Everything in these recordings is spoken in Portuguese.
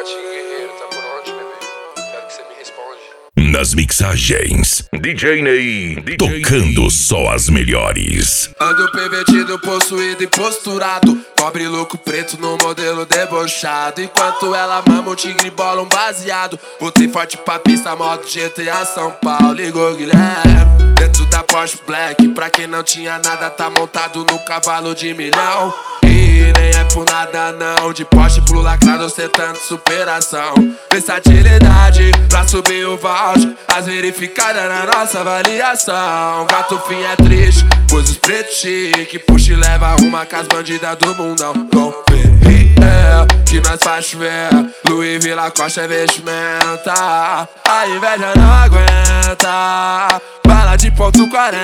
gatinho guerreiro, tá por onde, bebê? Quero que você me responde. Nas mixagens, DJ Ney, tocando só as melhores. Ando pervertido, possuído e posturado, pobre louco preto no modelo debochado. Enquanto ela mama o tigre bola um baseado. Botei forte pra pista, modo GTA São Paulo. Ligou Guilherme, dentro da Porsche Black. Pra quem não tinha nada, tá montado no cavalo de milhão. E nem é por nada não, de Porsche pro lacrado ostentando superação. Versatilidade pra subir o voucher, as verificadas na nossa avaliação. Gato fim é triste, pois os pretos chique puxa e leva uma com as bandidas do mundão. Que nós faz chover, Louis V. Lacoste é vestimenta. A inveja não aguenta, bala de ponto 40.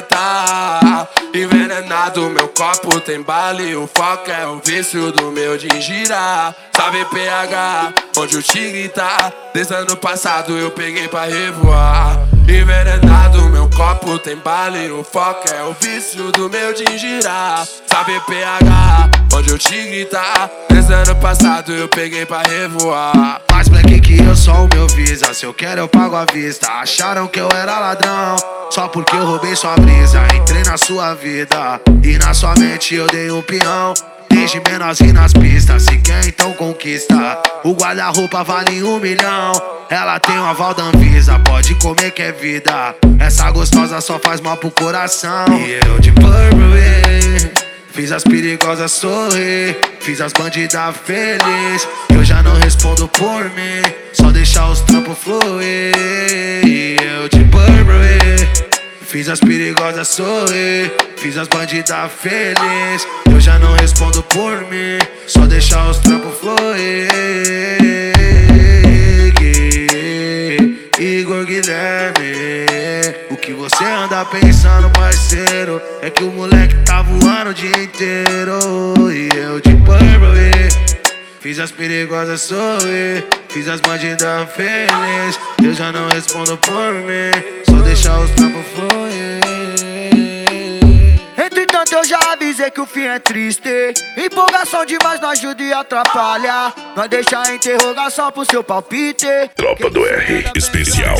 Envenenado, meu copo tem bala e o foco é o vício do meu de girar. Sabe PH, onde o tigre tá? Desde ano passado eu peguei pra revoar. Envenenado, meu copo tem bala e o foco é o vício do meu de girar. Sabe PH, onde o tigre tá? Desde ano passado eu peguei pra revoar. Mais black que eu sou o meu visa, se eu quero eu pago à vista. Acharam que eu era ladrão, só porque eu roubei sua brisa. Entrei na sua vida e na sua mente eu dei um peão. Desde menorzinho nas pistas, se quer então conquista. O guarda-roupa vale 1 milhão. Ela tem um aval da Anvisa, pode comer que é vida. Essa gostosa só faz mal pro coração. E eu de Purple, fiz as perigosas sorrir, fiz as bandidas felizes. Eu já não respondo por mim, só deixar os trampos fluir. E eu de Burberry, fiz as perigosas sorrir, fiz as bandidas felizes. Eu já não respondo por mim, só deixar os trampos fluir. Igor Guilherme, o que você anda pensando, parceiro? É que o moleque tá voando o dia inteiro. E eu de Burberry, fiz as perigosas sorrir, fiz as bandidas felizes. Eu já não respondo por mim, só deixar os trampos fluir. Entretanto eu já avisei que o fim é triste. Empolgação demais não ajuda e atrapalha. Nós deixa a interrogação pro seu palpite. Tropa do R Especial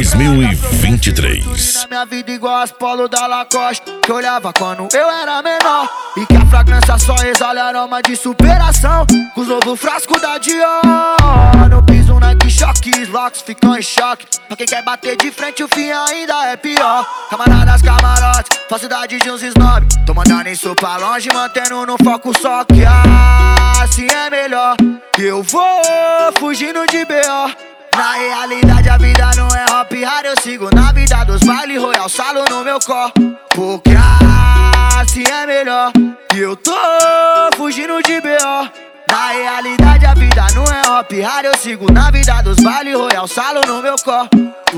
2023. Na minha vida igual as polo da Lacoste, que olhava quando eu era menor. E que a fragrância só exala aroma de superação. Com os novos frascos da Dior. No piso Nike choque, os locks ficam em choque. Pra quem quer bater de frente o fim ainda é pior. Camaradas, camarotes, falsidade de uns snob. Tô mandando isso pra longe, mantendo no foco só que assim é melhor. Eu vou fugindo de B.O. Na realidade a vida não é hop hard, eu sigo na vida dos baile royal, salo no meu corpo. Porque assim é melhor. E eu tô fugindo de B.O. Na realidade a vida não é hop hard, eu sigo na vida dos baile royal, salo no meu corpo.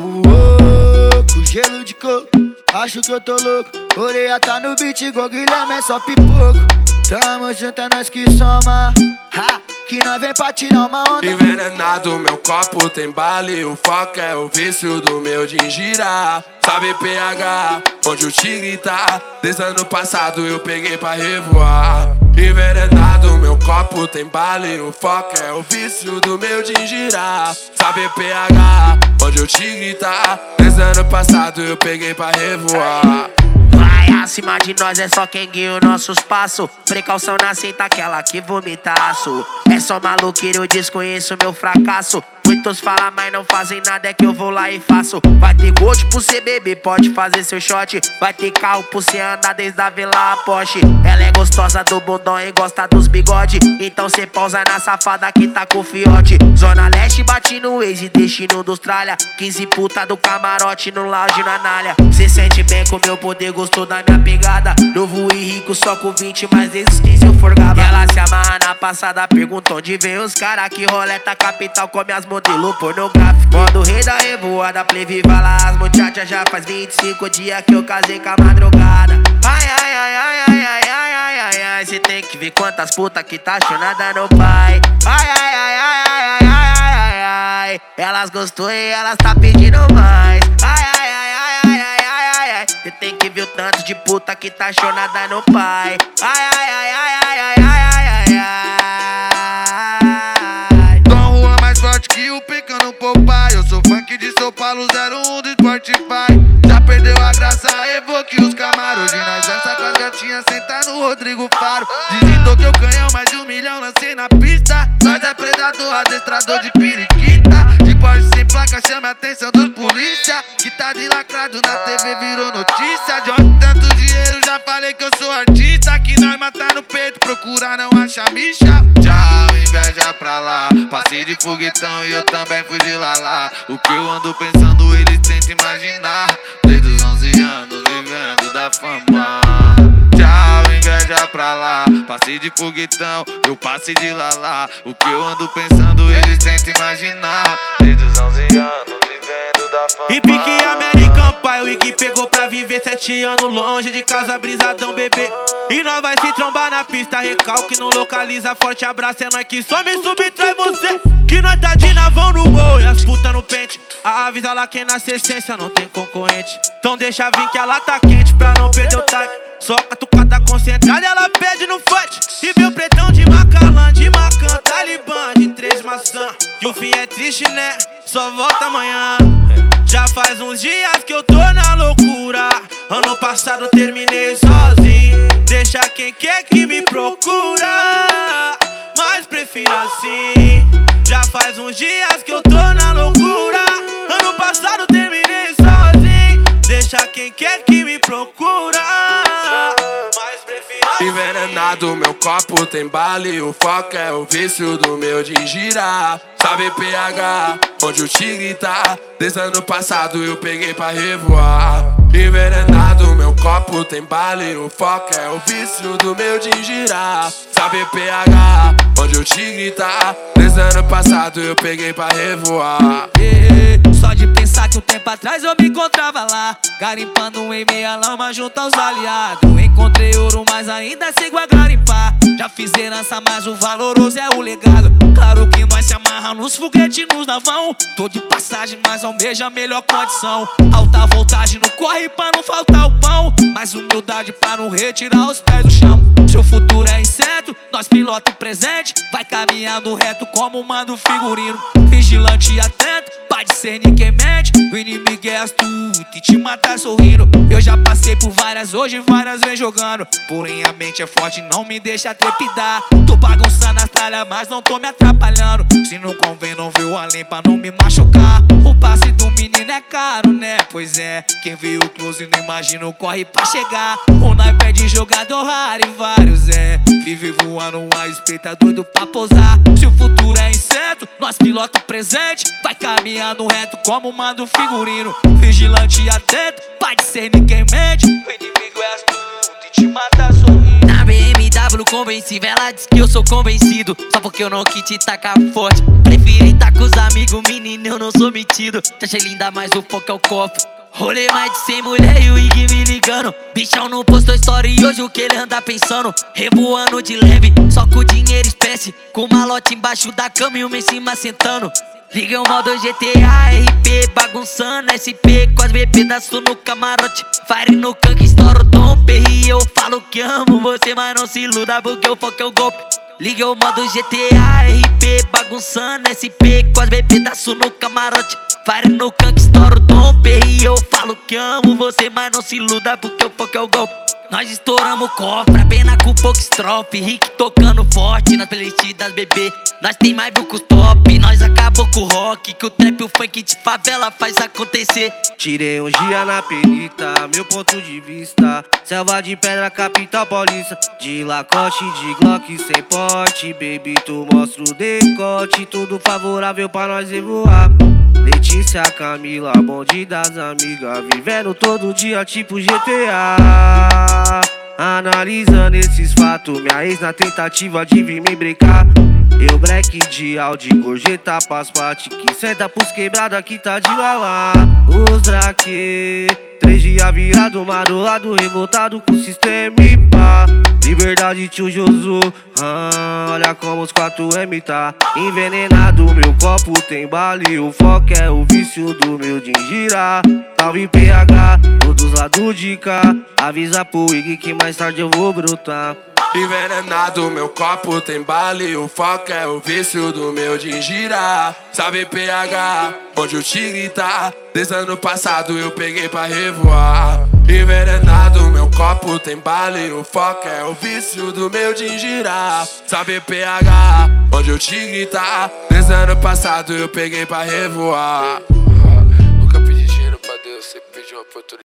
Com gelo de coco, acho que eu tô louco. Orelha tá no beat igual Guilherme, é só pipoco. Tamo junto, é nós que soma, que nós vem pra tirar uma onda. Envenenado, meu copo tem bala e o foco é o vício do meu de girar. Sabe PH, onde o tigre tá? Desde ano passado eu peguei pra revoar. Envenenado, meu copo tem bala e o foco é o vício do meu de girar. Sabe PH, onde o tigre tá? Desde ano passado eu peguei pra revoar. Vai acima de nós, é só quem guia os nossos passos. Precaução na seita, aquela que vomitaço. É só maluqueiro, eu desconheço meu fracasso. Muitos falam, mas não fazem nada, é que eu vou lá e faço. Vai ter gold pro cê beber, pode fazer seu shot. Vai ter carro pro cê andar desde a Vila a Porsche. Ela é gostosa do bundão e gosta dos bigode. Então cê pausa na safada que tá com fiote. Zona Leste bate no Waze, destino dos tralha. 15 puta do camarote no lounge na nalha. Cê sente bem com meu poder, gostou da minha pegada. Novo e rico só com 20, mas desses 15 eu forgava. E ela se amarra na passada, pergunta onde vem os cara que roleta capital come as modelo pornográfico. Modo rei da revoada, play viva lá as muchachas. Já faz 25 dias que eu casei com a madrugada. Ai, ai, ai, ai, ai, ai, ai, ai, ai, ai. Cê tem que ver quantas puta que tá chonada no pai. Ai, ai, ai, ai, ai, ai, ai, ai, ai. Elas gostou e elas tá pedindo mais. Ai, ai, ai, ai, ai, ai, ai, ai, ai. Cê tem que ver o tanto de puta que tá chonada no pai. Ai, ai, ai, ai, ai, ai, ai, ai, ai, ai. Dom Juan São Paulo 01 do Spotify. Já perdeu a graça, evoque os camaros. Hoje nós dança com as gatinhas, senta no Rodrigo Faro. Dizendo que eu canhão, mais de 1 milhão lancei na pista. Nós é predador, adestrador de periquita. De Porsche sem placa, chama a atenção dos polícia. Que tá de lacrado na TV, virou notícia. De onde tanto dinheiro, já falei que eu sou artista. Que nós matar no peito, procura não achar micha. Tchau, inveja pra lá. Passei de foguetão e eu também fui de lalá. O que eu ando pensando, eles tentam imaginar. Desde os 11 anos, vivendo da fama. Tchau, inveja pra lá. Passei de foguetão, eu passei de lalá. O que eu ando pensando, eles tentam imaginar. Desde os 11 anos, vivendo da fama. E pique American Pie, o Iggy pegou pra viver 7 anos longe de casa, brisadão, bebê. E nós vai se trombar na pista, recalque não localiza. Forte abraço, é nós que some e subtrai você. Que nós tá de navão no gol e as puta no pente. Avisa lá quem nasce essência, não tem concorrente. Então deixa vir que ela tá quente pra não perder o time. Só catucada concentrada, ela pede no fute. E meu pretão de Macalã, de Macan, Talibã, de 3 maçã. E o fim é triste, né? Só volta amanhã. Já faz uns dias que eu tô na loucura. Ano passado terminei sozinho. Deixa quem quer que me procura, mas prefiro assim. Já faz uns dias que eu tô na loucura. Ano passado terminei sozinho. Deixa quem quer que me procura, mas prefiro assim. Envenenado, meu copo tem bala. O foco é o vício do meu de girar. Sabe PH, onde o tigre tá. Desde ano passado eu peguei pra revoar. Envenenado, meu copo tem bala. O foco é o vício do meu de girar. Sabe PH, onde o tigre tá. Desde ano passado eu peguei pra revoar. Só de pensar que um tempo atrás eu me encontrava lá, garimpando em meia lama junto aos aliados. Encontrei ouro, mas ainda sigo a garimpar. Já fiz herança, mas o valoroso é o legado. Claro que nós se amarra nos foguetes nos navão. Tô de passagem, mas almeja a melhor condição. Alta voltagem no corre pra não faltar o pão, mas humildade pra não retirar os pés do chão. Seu futuro é incerto, nós pilota o presente. Vai caminhando reto como manda o figurino. Vigilante e atento, pra discernir quem mente. O inimigo é astuto e te mata sorrindo. Eu já passei por várias, hoje várias vem jogando. Porém a mente é forte, não me deixa trepidar. Tô bagunçando as talhas, mas não tô me atrapalhando. Se não convém, não viu além pra não me machucar. O passe do menino é caro, né? Pois é, quem vê o close não imagina o corre pra chegar. O naipe é de jogador raro e vários é. Vive voando, a espreita doido pra pousar. Se o futuro é incerto, nós pilota o presente. Vai caminhando reto como manda o figurino. Vigilante e atento, pra discernir quem mente. O inimigo é astuto e te mata sorrindo. Na BMW convencível, ela diz que eu sou convencido. Só porque eu não quis te tacar forte. Preferi tá com os amigos, menino, eu não sou metido. Te achei linda, mas o foco é o copo. Rolei mais de 100 mulher e o Iggy me ligando. Bichão não postou história e hoje o que ele anda pensando. Revoando de leve, só com dinheiro espécie. Com malote embaixo da cama e uma em cima sentando. Liguei o modo GTA, RP, bagunçando SP. Com as pedaço no camarote, fire no canque, estouro o tom. E eu falo que amo você, mas não se iluda porque o foco é o golpe. Liguei o modo GTA, RP, bagunçando SP. Com as pedaço no camarote, fire no canque, estouro o tom. E eu falo que amo você, mas não se iluda porque o foco é o golpe. Nós estouramos o cofre, a pena com pouco estrofe. Rick tocando forte nas playlists das bebê. Nós tem mais bucos top, nós acabou com o rock. Que o trap e o funk de favela faz acontecer. Tirei um dia na perita, meu ponto de vista. Selva de pedra, capital paulista. De Lacoste, de Glock, sem porte. Baby, tu mostra o decote. Tudo favorável pra nós voar. Letícia, Camila, bonde das amigas. Vivendo todo dia tipo GTA. Analisando esses fatos, minha ex na tentativa de vir me brincar. Eu break de Audi, gorjeta paspate. Que senta pros quebrada que tá de lalá. Os draque, 3 dias virado, marolado, revoltado com o sistema e pá. Liberdade, tio Josu, olha como os 4M tá envenenado, meu copo tem bala e o foco é o vício do meu de girar. Salve PH, todos lados de cá. Avisa pro Iggy que mais tarde eu vou brotar. Envenenado, meu copo tem bala e o foco é o vício do meu de girar. Sabe PH, onde o tigre tá. Desde ano passado eu peguei pra revoar. Envenenado, meu copo tem bala e o foco é o vício do meu de girar. Sabe PH, onde o tigre tá. Desde ano passado eu peguei pra revoar. Nunca pedi dinheiro pra Deus, sempre pedi uma oportunidade.